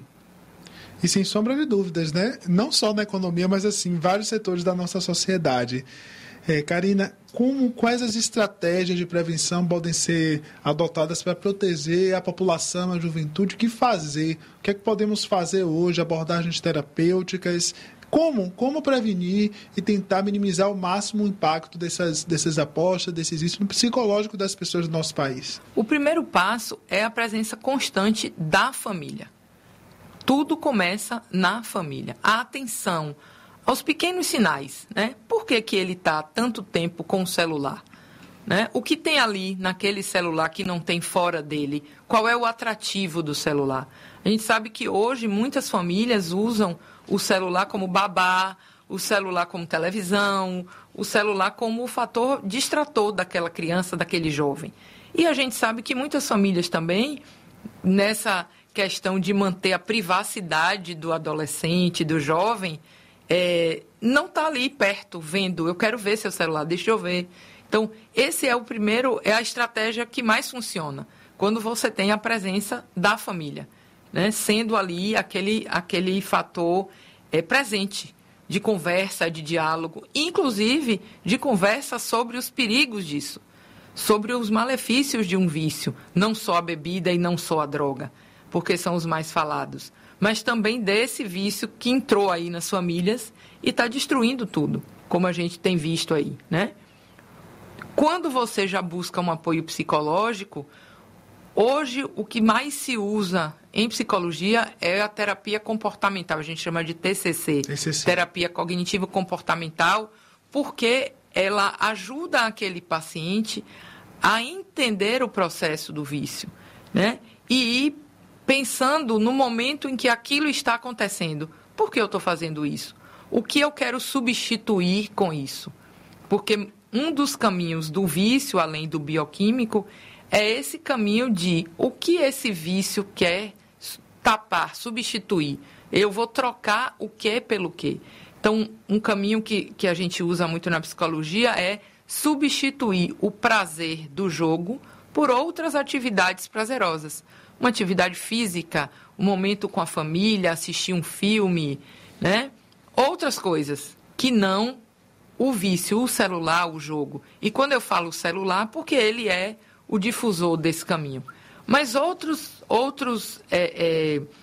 S8: E sem sombra de dúvidas, né? Não só na economia, mas assim, em vários setores da nossa sociedade. É, Karina, como, quais as estratégias de prevenção podem ser adotadas para proteger a população, a juventude? O que fazer? O que é que podemos fazer hoje? Abordagens terapêuticas? Como? Como prevenir e tentar minimizar ao máximo o impacto dessas, dessas apostas, desses vícios no psicológico das pessoas do nosso país?
S9: O primeiro passo é a presença constante da família. Tudo começa na família. A atenção aos pequenos sinais, né? Por que que ele está tanto tempo com o celular? Né? O que tem ali naquele celular que não tem fora dele? Qual é o atrativo do celular? A gente sabe que hoje muitas famílias usam o celular como babá, o celular como televisão, o celular como o fator distrator daquela criança, daquele jovem. E a gente sabe que muitas famílias também, nessa questão de manter a privacidade do adolescente, do jovem, é, não está ali perto, vendo, eu quero ver seu celular, deixa eu ver. Então, esse é o primeiro, é a estratégia que mais funciona, quando você tem a presença da família, né? Sendo ali aquele, aquele fator é, presente de conversa, de diálogo, inclusive de conversa sobre os perigos disso, sobre os malefícios de um vício, não só a bebida e não só a droga, porque são os mais falados, mas também desse vício que entrou aí nas famílias e está destruindo tudo, como a gente tem visto aí, né? Quando você já busca um apoio psicológico, hoje o que mais se usa em psicologia é a terapia comportamental, a gente chama de T C C, T C C. Terapia cognitivo comportamental, porque ela ajuda aquele paciente a entender o processo do vício, né? E ir pensando no momento em que aquilo está acontecendo. Por que eu estou fazendo isso? O que eu quero substituir com isso? Porque um dos caminhos do vício, além do bioquímico, é esse caminho de o que esse vício quer tapar, substituir. Eu vou trocar o que pelo que. Então, um caminho que, que a gente usa muito na psicologia é substituir o prazer do jogo por outras atividades prazerosas. Uma atividade física, um momento com a família, assistir um filme, né? Outras coisas que não o vício, o celular, o jogo. E quando eu falo celular, porque ele é o difusor desse caminho. Mas outros, outros é, é,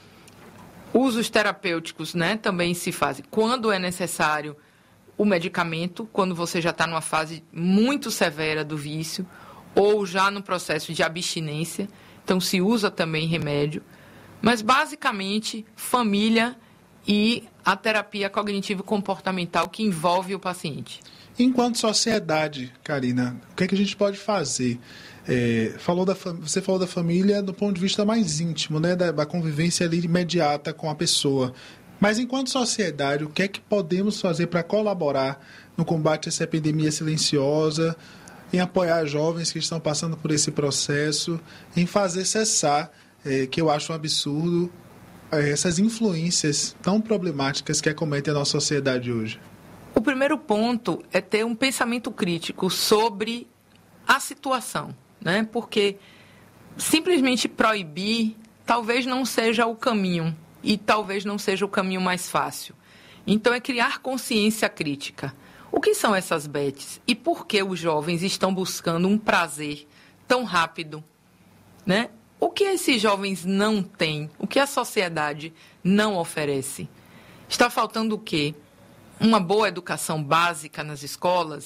S9: usos terapêuticos, né, também se fazem. Quando é necessário o medicamento, quando você já está numa fase muito severa do vício, ou já no processo de abstinência, então se usa também remédio. Mas, basicamente, família e a terapia cognitivo-comportamental que envolve o paciente.
S8: Enquanto sociedade, Karina, o que é que a gente pode fazer? É, falou da, você falou da família do ponto de vista mais íntimo, né, da, da convivência ali imediata com a pessoa. Mas, enquanto sociedade, o que é que podemos fazer para colaborar no combate a essa epidemia silenciosa, em apoiar jovens que estão passando por esse processo, em fazer cessar, é, que eu acho um absurdo, é, essas influências tão problemáticas que acometem a nossa sociedade hoje?
S9: O primeiro ponto é ter um pensamento crítico sobre a situação, né? Porque simplesmente proibir talvez não seja o caminho e talvez não seja o caminho mais fácil. Então, é criar consciência crítica. O que são essas bets? E por que os jovens estão buscando um prazer tão rápido, né? O que esses jovens não têm? O que a sociedade não oferece? Está faltando o quê? Uma boa educação básica nas escolas,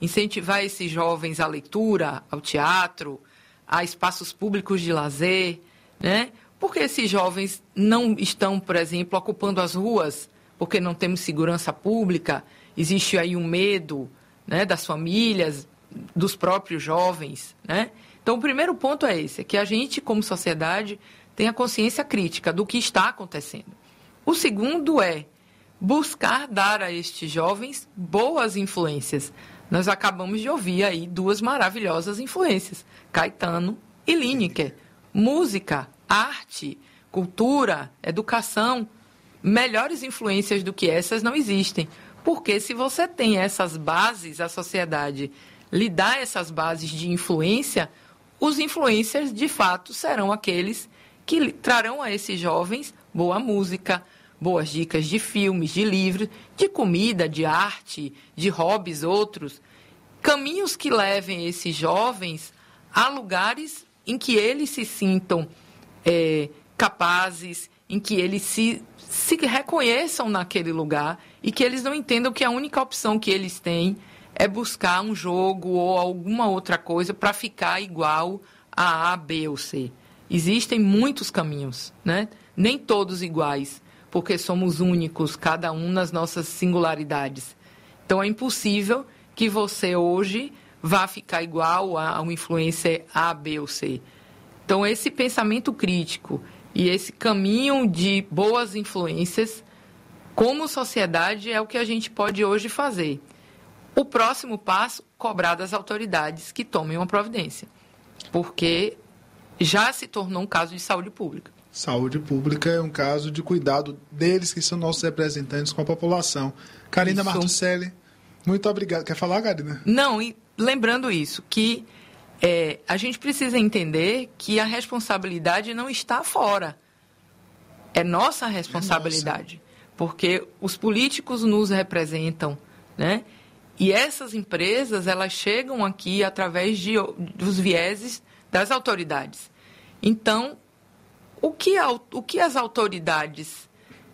S9: incentivar esses jovens à leitura, ao teatro, a espaços públicos de lazer, né? Porque esses jovens não estão, por exemplo, ocupando as ruas porque não temos segurança pública, existe aí um medo, né, das famílias, dos próprios jovens, né? Então, o primeiro ponto é esse, é que a gente, como sociedade, tenha consciência crítica do que está acontecendo. O segundo é buscar dar a estes jovens boas influências. Nós acabamos de ouvir aí duas maravilhosas influências, Caetano e Lineker. Música, arte, cultura, educação, melhores influências do que essas não existem. Porque se você tem essas bases, a sociedade lhe dá essas bases de influência, os influencers, de fato, serão aqueles que trarão a esses jovens boa música, boas dicas de filmes, de livros, de comida, de arte, de hobbies outros. Caminhos que levem esses jovens a lugares em que eles se sintam é, capazes, em que eles se, se reconheçam naquele lugar e que eles não entendam que a única opção que eles têm é buscar um jogo ou alguma outra coisa para ficar igual a A, B ou C. Existem muitos caminhos, né? Nem todos iguais, porque somos únicos, cada um nas nossas singularidades. Então, é impossível que você hoje vá ficar igual a um influencer A, B ou C. Então, esse pensamento crítico e esse caminho de boas influências, como sociedade, é o que a gente pode hoje fazer. O próximo passo, cobrar das autoridades que tomem uma providência, porque já se tornou um caso de saúde pública.
S8: Saúde pública é um caso de cuidado deles, que são nossos representantes com a população. Karina Martuccelli, muito obrigado. Quer falar, Karina?
S9: Não, e lembrando isso, que é, a gente precisa entender que a responsabilidade não está fora. É nossa responsabilidade, é nossa. Porque os políticos nos representam, né? E essas empresas, elas chegam aqui através de, dos vieses das autoridades. Então, o que, a, o que as autoridades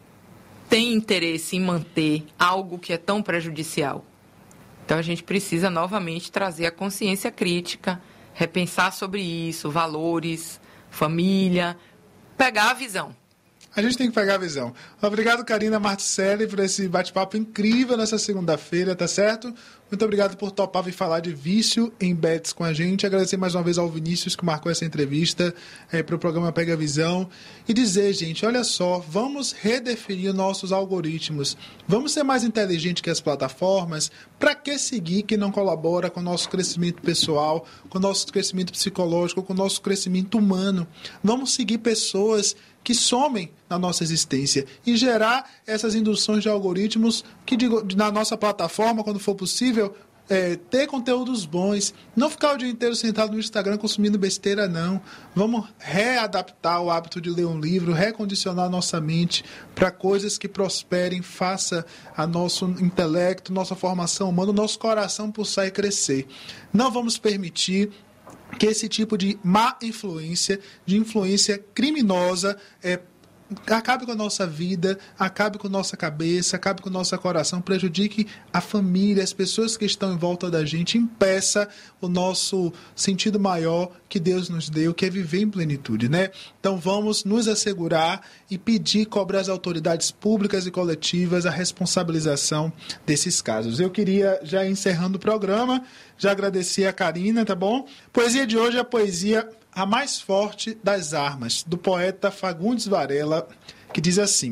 S9: têm interesse em manter algo que é tão prejudicial? Então, a gente precisa novamente trazer a consciência crítica, repensar sobre isso, valores, família, pegar a visão.
S8: A gente tem que pegar a visão. Obrigado, Karina Martuccelli, por esse bate-papo incrível nessa segunda-feira, tá certo? Muito obrigado por topar vir falar de vício em bets com a gente. Agradecer mais uma vez ao Vinícius, que marcou essa entrevista é, para o programa Pega a Visão. E dizer, gente, olha só, vamos redefinir nossos algoritmos. Vamos ser mais inteligentes que as plataformas. Para que seguir quem não colabora com o nosso crescimento pessoal, com o nosso crescimento psicológico, com o nosso crescimento humano? Vamos seguir pessoas que somem na nossa existência e gerar essas induções de algoritmos que, digo, na nossa plataforma, quando for possível, é, ter conteúdos bons, não ficar o dia inteiro sentado no Instagram consumindo besteira, não. Vamos readaptar o hábito de ler um livro, recondicionar a nossa mente para coisas que prosperem, faça a nosso intelecto, nossa formação humana, o nosso coração pulsar e crescer. Não vamos permitir que esse tipo de má influência, de influência criminosa, é, acabe com a nossa vida, acabe com a nossa cabeça, acabe com o nosso coração, prejudique a família, as pessoas que estão em volta da gente, impeça o nosso sentido maior que Deus nos deu, que é viver em plenitude, né? Então vamos nos assegurar e pedir, cobrar às autoridades públicas e coletivas a responsabilização desses casos. Eu queria, já encerrando o programa, já agradecer a Karina, tá bom? Poesia de hoje é a poesia A Mais Forte das Armas, do poeta Fagundes Varela, que diz assim: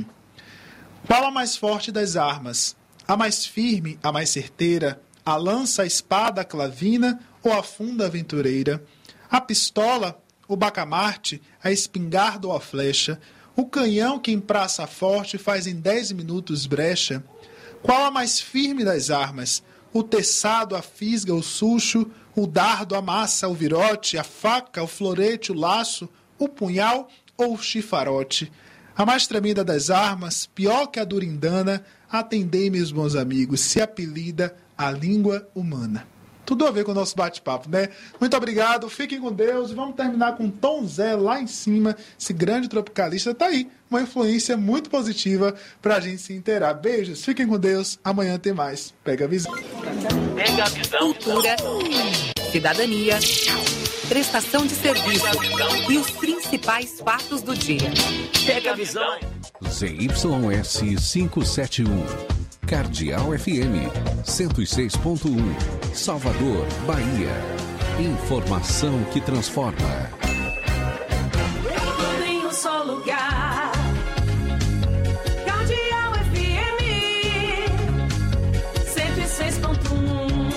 S8: qual a mais forte das armas? A mais firme, a mais certeira? A lança, a espada, a clavina ou a funda aventureira? A pistola, o bacamarte, a espingarda ou a flecha? O canhão que em praça forte faz em dez minutos brecha? Qual a mais firme das armas? O teçado, a fisga, o sucho, o dardo, a massa, o virote, a faca, o florete, o laço, o punhal ou o chifarote? A mais tremenda das armas, pior que a durindana, atendei, meus bons amigos, se apelida a língua humana. Tudo a ver com o nosso bate-papo, né? Muito obrigado, fiquem com Deus. Vamos terminar com Tom Zé lá em cima. Esse grande tropicalista tá aí. Uma influência muito positiva pra gente se inteirar. Beijos, fiquem com Deus. Amanhã tem mais. Pega a visão.
S5: Pega a visão. Cultura, cidadania, prestação de serviço e os principais fatos do dia.
S2: Pega a visão.
S15: Z Y S quinhentos e setenta e um. Cardeal F M cento e seis ponto um. Salvador, Bahia. Informação que transforma.
S4: Tudo em um só lugar. Cardeal F M cento e seis ponto um.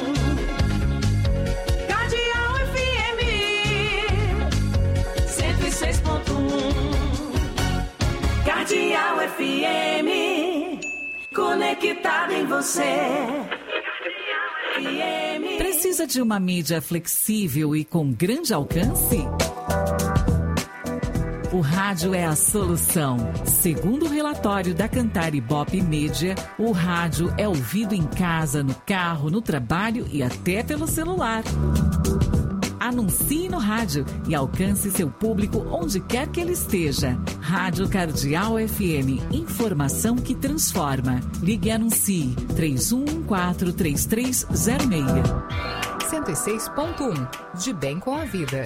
S4: Cardeal F M cento e seis ponto um. Cardeal F M conectado em você.
S10: Precisa de uma mídia flexível e com grande alcance? O rádio é a solução. Segundo o relatório da Cantar Ibope Média, o rádio é ouvido em casa, no carro, no trabalho e até pelo celular. Anuncie no rádio e alcance seu público onde quer que ele esteja. Rádio Cardeal F M. Informação que transforma. Ligue e anuncie. três um um quatro, três três zero seis.
S5: cento e seis ponto um. De bem com a vida.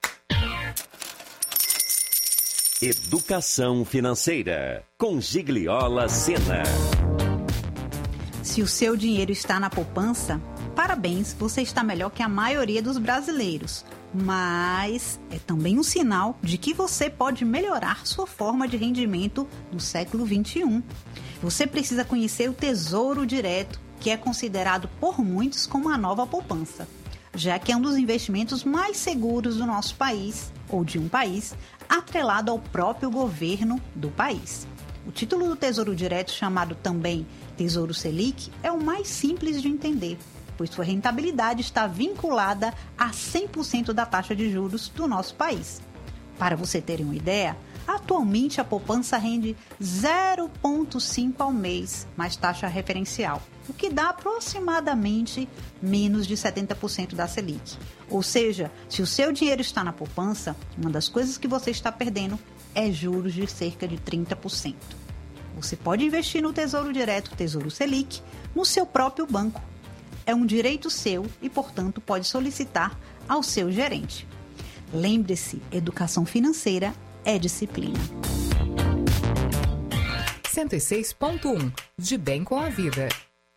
S2: Educação financeira. Com Gigliola Sena.
S16: Se o seu dinheiro está na poupança, parabéns, você está melhor que a maioria dos brasileiros. Mas é também um sinal de que você pode melhorar sua forma de rendimento no século vinte e um. Você precisa conhecer o Tesouro Direto, que é considerado por muitos como a nova poupança, já que é um dos investimentos mais seguros do nosso país, ou de um país, atrelado ao próprio governo do país. O título do Tesouro Direto, chamado também Tesouro Selic, é o mais simples de entender, pois sua rentabilidade está vinculada a cem por cento da taxa de juros do nosso país. Para você ter uma ideia, atualmente a poupança rende zero vírgula cinco ao mês, mais taxa referencial, o que dá aproximadamente menos de setenta por cento da Selic. Ou seja, se o seu dinheiro está na poupança, uma das coisas que você está perdendo é juros de cerca de trinta por cento. Você pode investir no Tesouro Direto, Tesouro Selic, no seu próprio banco. É um direito seu e, portanto, pode solicitar ao seu gerente. Lembre-se, educação financeira é disciplina.
S5: cento e seis ponto um. De bem com a vida.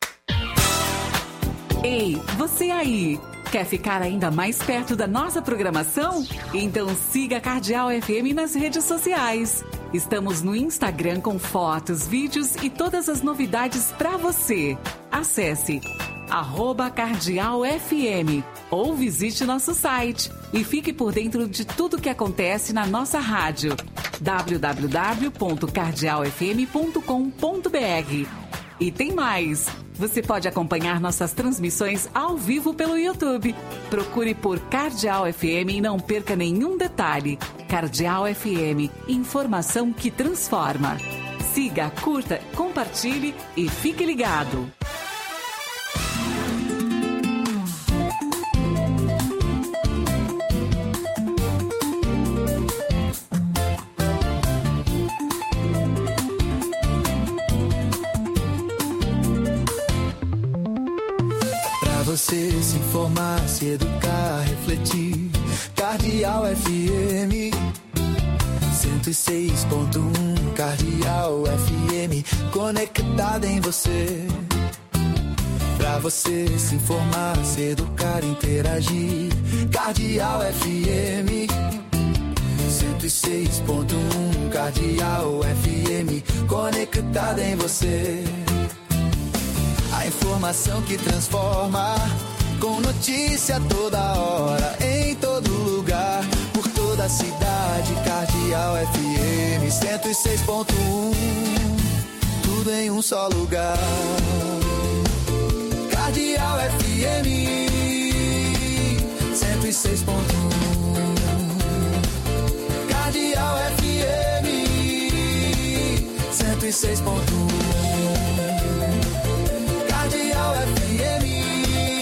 S10: Ei, você aí! Quer ficar ainda mais perto da nossa programação? Então siga a Cardeal F M nas redes sociais. Estamos no Instagram com fotos, vídeos e todas as novidades para você. Acesse arroba Cardeal F M ou visite nosso site e fique por dentro de tudo que acontece na nossa rádio. w w w ponto cardeal f m ponto com ponto b r. E tem mais! Você pode acompanhar nossas transmissões ao vivo pelo YouTube. Procure por Cardeal F M e não perca nenhum detalhe. Cardeal F M, informação que transforma. Siga, curta, compartilhe e fique ligado.
S13: Você se informar, se educar, refletir. Cardeal F M cento e seis ponto um. Cardeal F M conectada em você. Pra você se informar, se educar, interagir. Cardeal F M cento e seis ponto um. Cardeal F M conectada em você. A informação que transforma, com notícia toda hora, em todo lugar, por toda a cidade. Cardeal F M cento e seis ponto um, tudo em um só lugar. Cardeal F M cento e seis ponto um. Cardeal F M cento e seis ponto um. Cardeal F M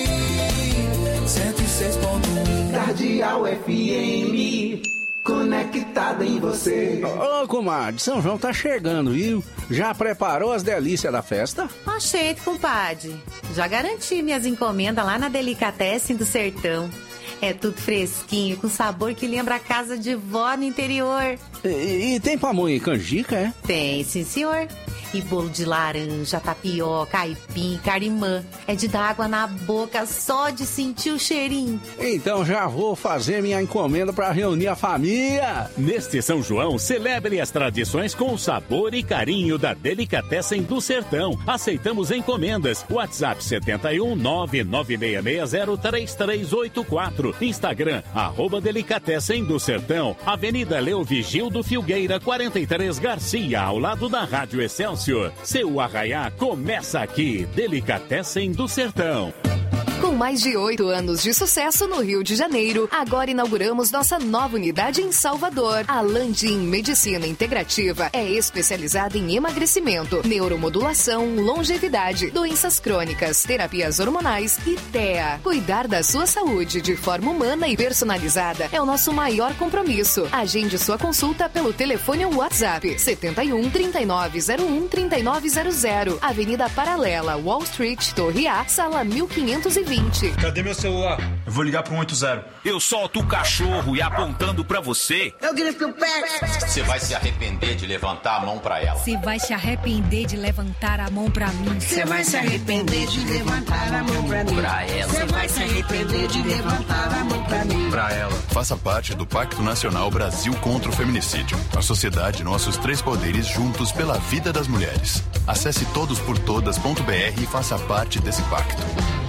S13: cento e seis ponto um.
S4: Cardeal F M conecta
S7: conectada em você.
S17: Ô, comadre, São João tá chegando, viu? Já preparou as delícias da festa?
S18: Oxente, compadre. Já garanti minhas encomendas lá na Delicatessen do Sertão. É tudo fresquinho, com sabor que lembra a casa de vó no interior.
S17: E, e tem pamonha e canjica, é?
S18: Tem, sim, senhor. E bolo de laranja, tapioca, aipim, carimã. É de dar água na boca só de sentir o cheirinho.
S17: Então já vou fazer minha encomenda para reunir a família.
S19: Neste São João, celebre as tradições com o sabor e carinho da Delicatessen do Sertão. Aceitamos encomendas. WhatsApp sete um nove nove seis seis zero três três oito quatro. Instagram, arroba Delicatessen do Sertão. Avenida Leo Vigildo Filgueira, quarenta e três Garcia, ao lado da Rádio Excelsior. Seu arraiá começa aqui. Delicatessen do Sertão.
S20: Com mais de oito anos de sucesso no Rio de Janeiro, agora inauguramos nossa nova unidade em Salvador. A Landim Medicina Integrativa é especializada em emagrecimento, neuromodulação, longevidade, doenças crônicas, terapias hormonais e T E A. Cuidar da sua saúde de forma humana e personalizada é o nosso maior compromisso. Agende sua consulta pelo telefone ou WhatsApp setenta e um, trinta e nove zero um, trinta e nove zero zero. Avenida Paralela, Wall Street, Torre A, sala mil quinhentos e vinte.
S21: Cadê meu celular? Eu vou ligar pro um oito zero.
S22: Eu solto o cachorro e apontando pra você.
S23: Eu grito que o pé.
S24: Você vai se arrepender de levantar a mão pra ela.
S25: Você vai se arrepender de levantar a mão pra mim.
S23: Você vai se arrepender de levantar a mão pra mim.
S24: Pra ela.
S23: Você vai se arrepender de levantar a mão pra mim.
S21: Pra ela.
S26: Faça parte do Pacto Nacional Brasil contra o Feminicídio. A sociedade, nossos três poderes juntos pela vida das mulheres. Acesse todos por todas ponto b r e faça parte desse pacto.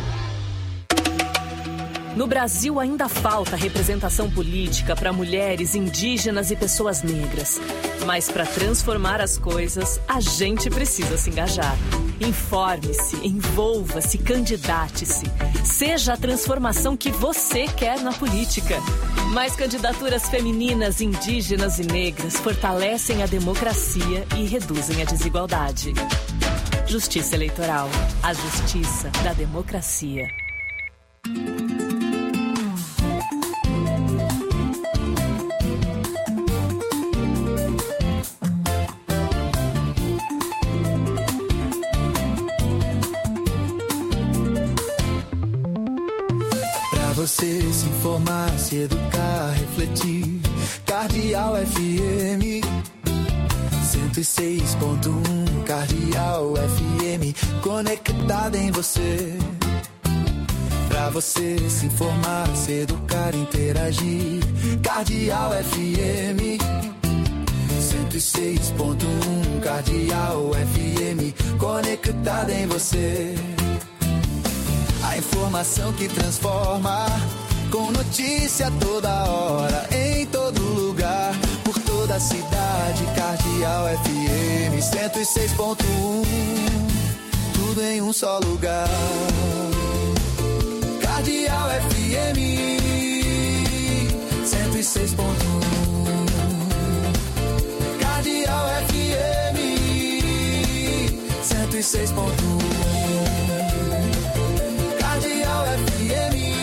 S27: No Brasil ainda falta representação política para mulheres, indígenas e pessoas negras. Mas para transformar as coisas, a gente precisa se engajar. Informe-se, envolva-se, candidate-se. Seja a transformação que você quer na política. Mais candidaturas femininas, indígenas e negras fortalecem a democracia e reduzem a desigualdade. Justiça Eleitoral. A justiça da democracia.
S13: Você se informar, se educar, refletir. Cardeal F M cento e seis ponto um. Cardeal F M conectada em você. Pra você se informar, se educar, interagir. Cardeal F M cento e seis ponto um. Cardeal F M conectada em você. A informação que transforma, com notícia toda hora, em todo lugar, por toda a cidade. Cardeal F M cento e seis ponto um, tudo em um só lugar. Cardeal F M cento e seis ponto um. Cardeal F M cento e seis ponto um. Cardeal F M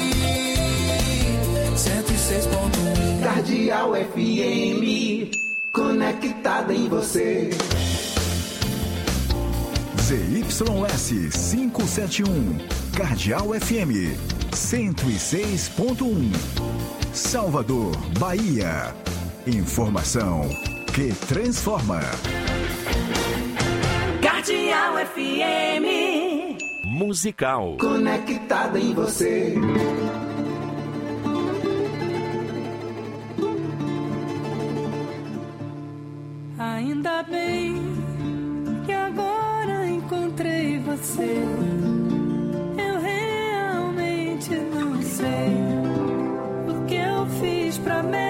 S13: cento e seis ponto um.
S7: Cardeal F M conectada em você.
S28: Z Y S quinhentos e setenta e um, Cardeal F M cento e seis ponto um, Salvador, Bahia. Informação que transforma.
S4: Cardeal F M
S2: musical.
S7: Conectada em você.
S29: Ainda bem que agora encontrei você. Eu realmente não sei o que eu fiz pra merecer